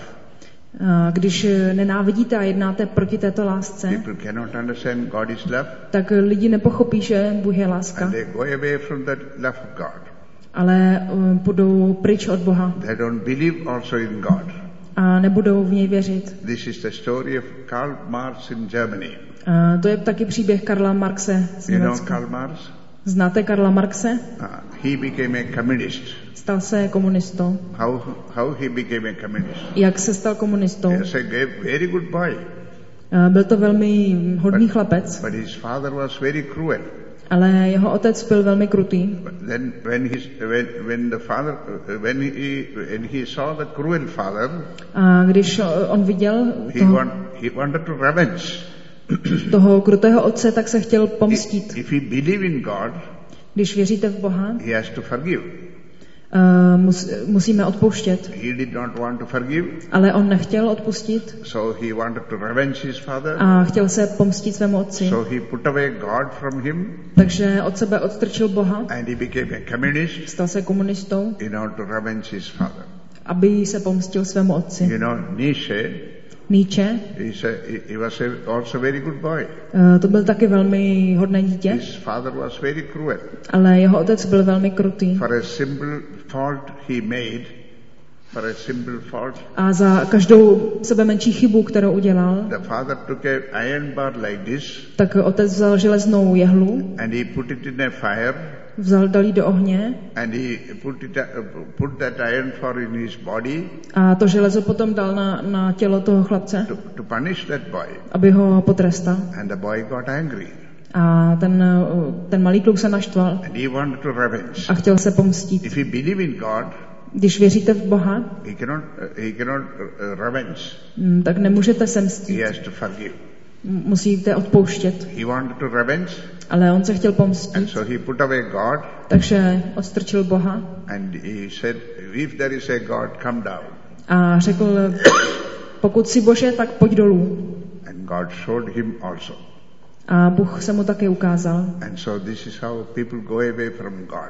Když nenávidíte a jednáte proti této lásce, people cannot understand God is love, tak lidi nepochopí, že Bůh je and láska, they go away from the love of God. ale budou pryč od Boha They don't believe also in God. a nebudou v něj věřit. This is the story of Karl Marx in Germany. To je taky příběh Karla Marxe z You know Německa. Karl Marx? Znáte Karla Marxe? He became a communist. Stal se komunistou. How he became a communist? Jak se stal komunistou? He was a very good boy, Byl to velmi hodný chlapec, but his father was very cruel. ale jeho otec byl velmi krutý. Then when he saw the cruel father, A když on viděl he wanted to revenge. toho krutého otce, tak se chtěl pomstit. If he believe in God, Když věříte v Boha, he has to forgive. musíme odpouštět. He did not want to forgive, Ale on nechtěl odpustit so he wanted to revenge his father. a chtěl se pomstit svému otci. So he put away God from him, Takže od sebe odstrčil Boha, and he became a communist stal se komunistou, in order to revenge his father. aby se pomstil svému otci. You know, Nietzsche, Nietzsche, he was also a very good boy. to byl taky velmi hodné dítě, His father was very cruel. ale jeho otec byl velmi krutý. For a simple fault he made, for a simple fault, A za každou sebe menší chybu, kterou udělal, the father took a iron bar like this, tak otec vzal železnou jehlu, and he put it in a fire, dal jí do ohně and he put that iron bar in his body a to železo potom dal na tělo toho chlapce, to punish that boy. aby ho potrestal. And the boy got angry, A ten malý kluk se naštval and he wanted to revenge. a chtěl se pomstit. If you believe in God, Když věříte v Boha, he cannot revenge. tak nemůžete se mstit. He has to forgive. Musíte odpouštět. He wanted to revenge, Ale on se chtěl and pomstit, so he put away God, takže odstrčil Boha and he said, if there is a God, come down. a řekl, pokud jsi Bože, tak pojď dolů. And God showed him also. A Bůh se mu také ukázal. And so this is how people go away from God.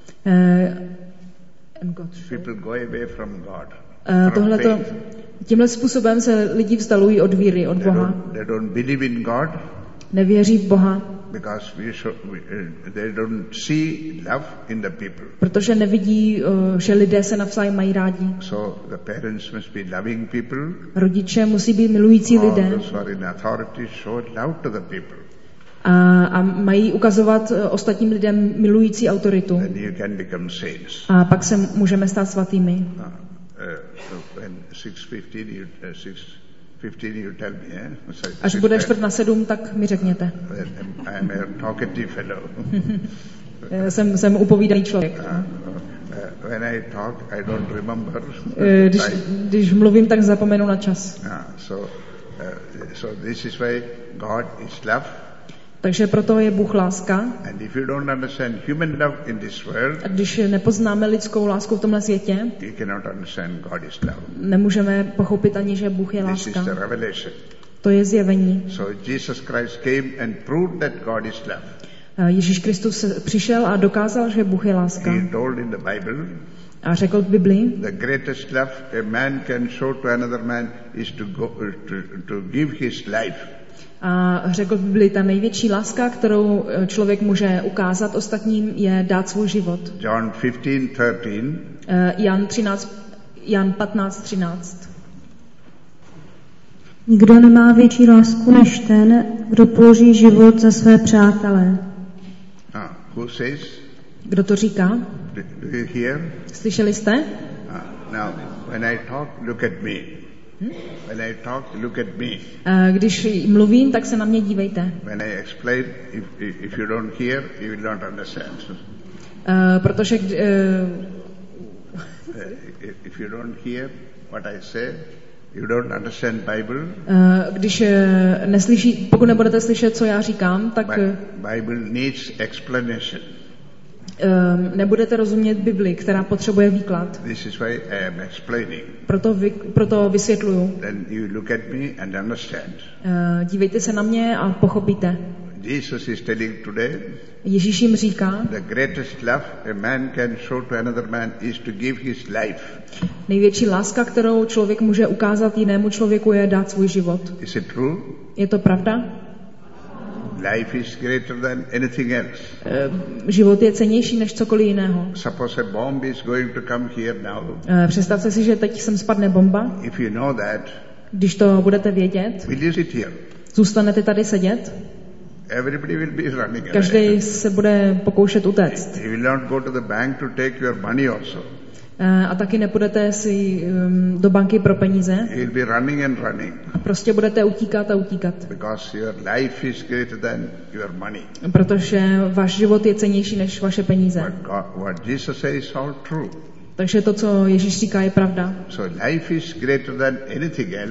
People go away from God. From Tohleto, faith. tímhle způsobem se lidi vzdalují od víry, od Boha. They don't believe in God Nevěří v Boha, because they don't see love in the people. protože nevidí, že lidé se navzájem mají rádi. So the parents must be loving people. Rodiče musí být milující All lidé those who are in authority show love to the people. a mají ukazovat ostatním lidem milující autoritu. Then you can become saints. A pak se můžeme stát svatými. When 6:15 you tell me, eh? Až bude 6:45, tak mi řekněte. I am a talkative fellow. Jsem upovídaný člověk. When I talk, I don't remember. Když mluvím, tak zapomenu na čas. So this is why God is love. Takže proto je Bůh láska. And if you don't understand human love in this world, A když nepoznáme lidskou lásku v tomhle světě, you cannot understand God is love. nemůžeme pochopit ani, že Bůh je This is láska. the revelation. To je zjevení. So Jesus Christ came and proved that God is love. Ježíš Kristus přišel a dokázal, že Bůh je láska. He told in the Bible, A řekl v Biblii, the greatest love a man can show to another man is to give his life. a řekl v Biblii, ta největší láska, kterou člověk může ukázat ostatním, je dát svůj život. John 15:13. Jan 15:13. Nikdo nemá větší lásku než ten, kdo položí život za své přátele. Who says? Kdo to říká? Do you hear? Slyšeli jste? Now, when I talk, look at me. When I talk, look at me. Když mluvím, tak se na mě dívejte. When I explain, if you don't hear, you will not understand. Protože if you don't hear what I say, you don't understand Bible. Když pokud nebudete slyšet, co já říkám, tak Bible needs explanation. Nebudete rozumět Bibli, která potřebuje výklad. This is why I am explaining. Proto vysvětluju. Then you look at me and understand. Dívejte se na mě a pochopíte. Jesus is telling today, Ježíš jim říká, the greatest love a man can show to another man is to give his life. Největší láska, kterou člověk může ukázat jinému člověku, je dát svůj život. Is it true? Je to pravda? Life is greater than anything else. Život je cennější než cokoliv jiného. Suppose a bomb is going to come here now. Představte si, že teď sem spadne bomba. If you know that, Když to budete vědět, will you sit here? zůstanete tady sedět? Everybody will be running away. Každý se bude pokoušet utéct. You will not go to the bank to take your money also. A taky nepůjdete si do banky pro peníze. You will be running and running. Prostě budete utíkat a utíkat. Because your life is greater than your money. Protože váš život je cennější než vaše peníze. What Jesus says is all true. Takže to, co Ježíš říká, je pravda. So life is greater than anything else.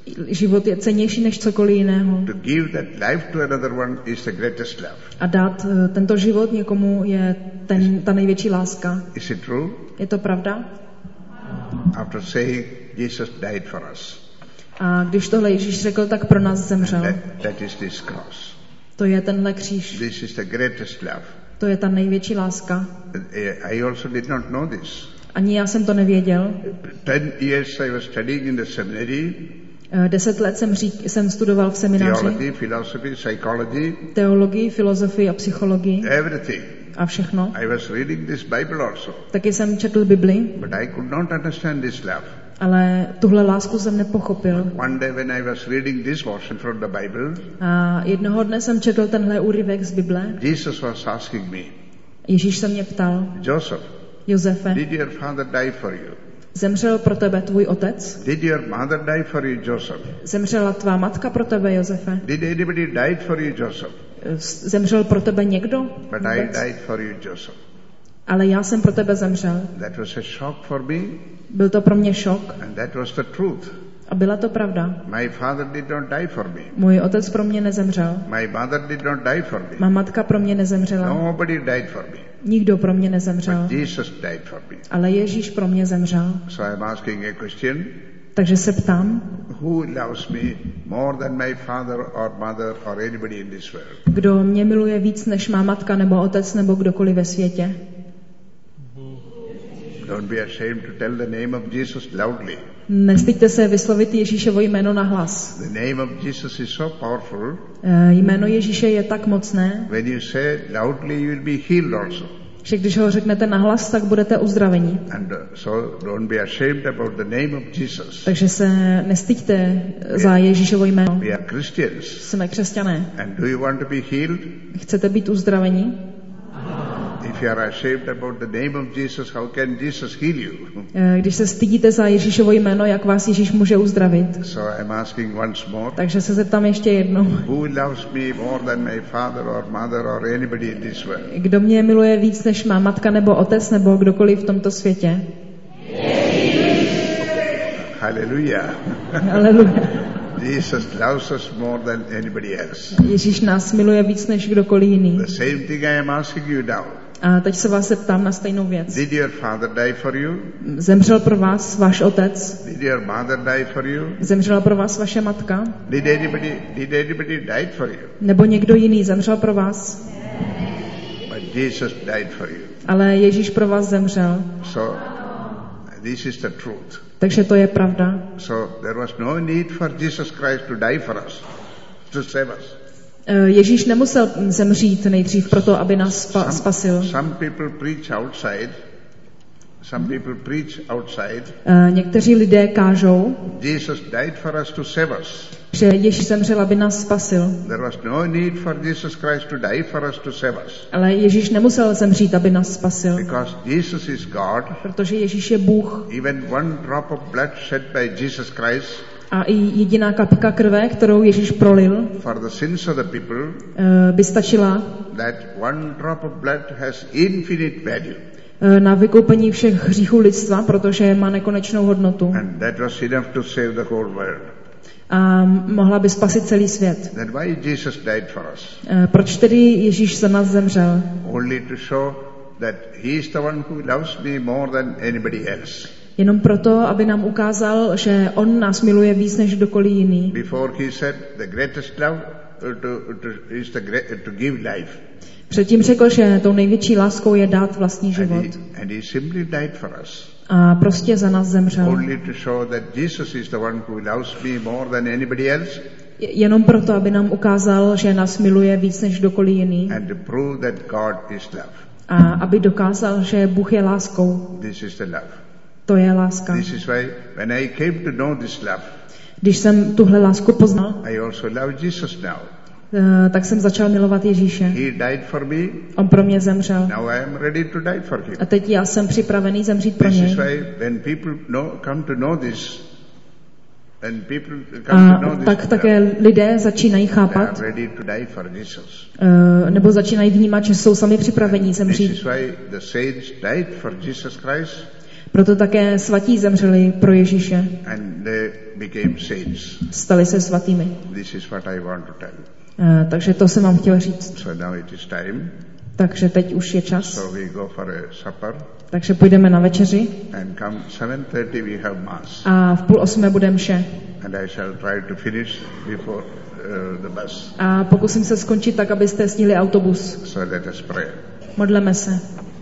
život je cennější než cokoliv jiného. To give that life to another one is the greatest love. A dát tento život někomu je ta největší láska. Is it true? Je to pravda? After saying Jesus died for us. A když tohle Ježíš řekl, tak pro nás zemřel. That is this cross. To je tenhle kříž. This is the greatest love. To je ta největší láska. I also did not know this. Ani já jsem to nevěděl. 10 years I was studying in the seminary. 10 let jsem studoval v semináři. Theology, philosophy, psychology. Teologii, filozofii a psychologii. Everything. A všechno. I was reading this Bible also. Taky jsem četl Bibli. But I could not understand this love. Ale tuhle lásku jsem nepochopil. One day when I was reading this portion from the Bible, a jednoho dne jsem četl tenhle úryvek z Bible. Jesus was asking me, Ježíš se mě ptal, Joseph, Josefe, did your father die for you? Zemřel pro tebe tvůj otec? Did your mother die for you, Joseph? Zemřela tvá matka pro tebe, Josefe? Did anybody die for you, Joseph? Zemřel pro tebe někdo? But I died for you, Joseph. Ale já jsem pro tebe zemřel. That was a shock for me. Byl to pro mě šok. And that was the truth. A byla to pravda. My father did not die for me. Můj otec pro mě nezemřel. My mother did not die for me. Má matka pro mě nezemřela. Nobody died for me. Nikdo pro mě nezemřel. But Jesus died for me. Ale Ježíš pro mě zemřel. So I'm asking a question. Takže se ptám, who loves me more than my father or mother or anybody in this world? Kdo mě miluje víc než má matka nebo otec nebo kdokoliv ve světě? Don't be ashamed to tell the name of Jesus loudly. Nestyďte se vyslovit Ježíšovo jméno na hlas. The name of Jesus is so powerful. Jméno Ježíše je tak mocné. When you say loudly, you will be healed also. Že když ho řeknete na hlas, tak budete uzdraveni. And so don't be ashamed about the name of Jesus. Takže se nestyďte za Ježíšovo jméno. We are Christians. Jsme křesťané. And do you want to be healed? Chcete být uzdraveni? If you are ashamed about the name of Jesus, how can Jesus heal you? Když se stydíte za Ježíšovo jméno, jak vás Ježíš může uzdravit? So I'm asking once more. Takže se zeptám ještě jednou. Who loves me more than my father or mother or anybody in this world? Kdo mě miluje víc než má matka nebo otec nebo kdokoliv v tomto světě? Hallelujah. Hallelujah. Jesus loves us more than anybody else. Ježíš nás miluje víc než kdokoliv jiný. The same thing I am asking you now. A teď se vás zeptám na stejnou věc. Did your father die for you? Zemřel pro vás váš otec? Did your mother die for you? Zemřela pro vás vaše matka? Did anybody die for you? Nebo někdo jiný zemřel pro vás? But Jesus died for you. Ale Ježíš pro vás zemřel. So this is the truth. Takže to je pravda. So there was no need for Jesus Christ to die for us, to save us. Ježíš nemusel zemřít nejdřív proto, aby nás spasil. Some people preach outside. Někteří lidé kážou, Jesus died for us to save us. že Ježíš zemřel, aby nás spasil. There was no need for Jesus Christ to die for us to save us. Ale Ježíš nemusel zemřít, aby nás spasil. Because Jesus is God. Protože Ježíš je Bůh. Even one drop of blood shed by Jesus Christ. A i jediná kapka krve, kterou Ježíš prolil, for the sins of the people, by stačila. That one drop of blood has infinite value. Na vykoupení všech hříchů lidstva, protože má nekonečnou hodnotu. And that was enough to save the whole world. A mohla by spasit celý svět. Then why Jesus died for us? Proč tedy Ježíš za nás zemřel? Only to show that he is the one who loves me more than anybody else. Jenom proto, aby nám ukázal, že on nás miluje víc než kdokoliv jiný. Before he said the greatest love is to give life. Předtím řekl, že tou největší láskou je dát vlastní život. And he simply died for us. A prostě za nás zemřel. Only to show that Jesus is the one who loves me more than anybody else. Jenom proto, aby nám ukázal, že nás miluje víc než kdokoliv jiný. And to prove that God is love. A aby dokázal, že Bůh je láskou. This is the love. To je láska. This is why when I came to know this love, když jsem tuhle lásku poznal, I also love Jesus now. Tak jsem začal milovat Ježíše. He died for me. On pro mě zemřel. Now I am ready to die for him. A teď já jsem připravený zemřít pro něj. This is why when people come to know this, and people come to know this, tak také lidé začínají chápat, they are ready to die for Jesus. Nebo začínají vnímat, že jsou sami připravení zemřít. This is why the saints died for Jesus Christ. Proto také svatí zemřeli pro Ježíše. and they became saints. Stali se svatými. This is what I want to tell. Takže to jsem vám chtěl říct. So now it is time. Takže teď už je čas. So we go for a supper. Takže půjdeme na večeři And come 7:30 we have mass. a v 7:30 bude mše. And I shall try to finish before the bus. A pokusím se skončit tak, abyste stihli autobus. So let us pray. Modleme se.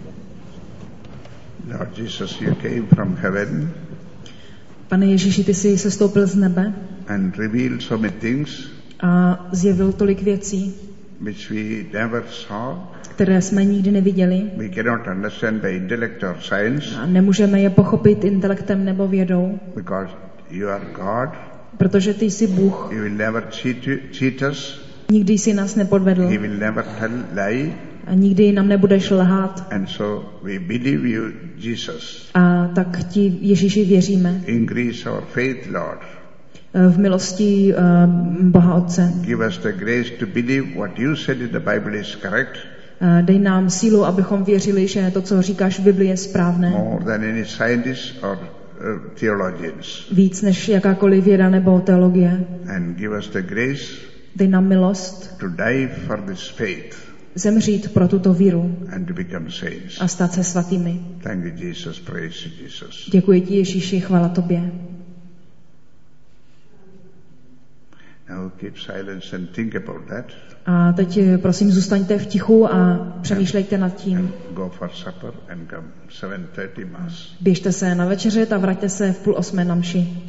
Lord Jesus, you came from heaven Pane Ježíši, ty jsi sestoupil z nebe and revealed so many things a zjevil tolik věcí, which we never saw. které jsme nikdy neviděli We cannot understand by intellect or science a nemůžeme je pochopit intelektem nebo vědou, because you are God. protože ty jsi Bůh. You will never cheat us. Nikdy jsi nás nepodvedl He will never lie. a nikdy nám nebudeš lhát. And so we believe you, Jesus. A tak ti Ježíši věříme. Increase our faith, Lord. V milosti Boha Otce. Give us the grace to believe what you said in the Bible is correct. Dej nám sílu, abychom věřili, že to, co říkáš v Biblii, je správné. More than any scientists or theologians. Víc než jakákoliv věda nebo teologie. And give us the grace Dej nám milost to die for this faith zemřít pro tuto víru and to become saints. a stát se svatými. Thank you, Jesus. Praise you, Jesus. Děkuji ti, Ježíši, chvala tobě. Now keep silence and think about that. A teď prosím zůstaňte v tichu a přemýšlejte nad tím. Go for supper and come 7:30 mass. Běžte se na večeřet a vraťte se v 7:30 na mši.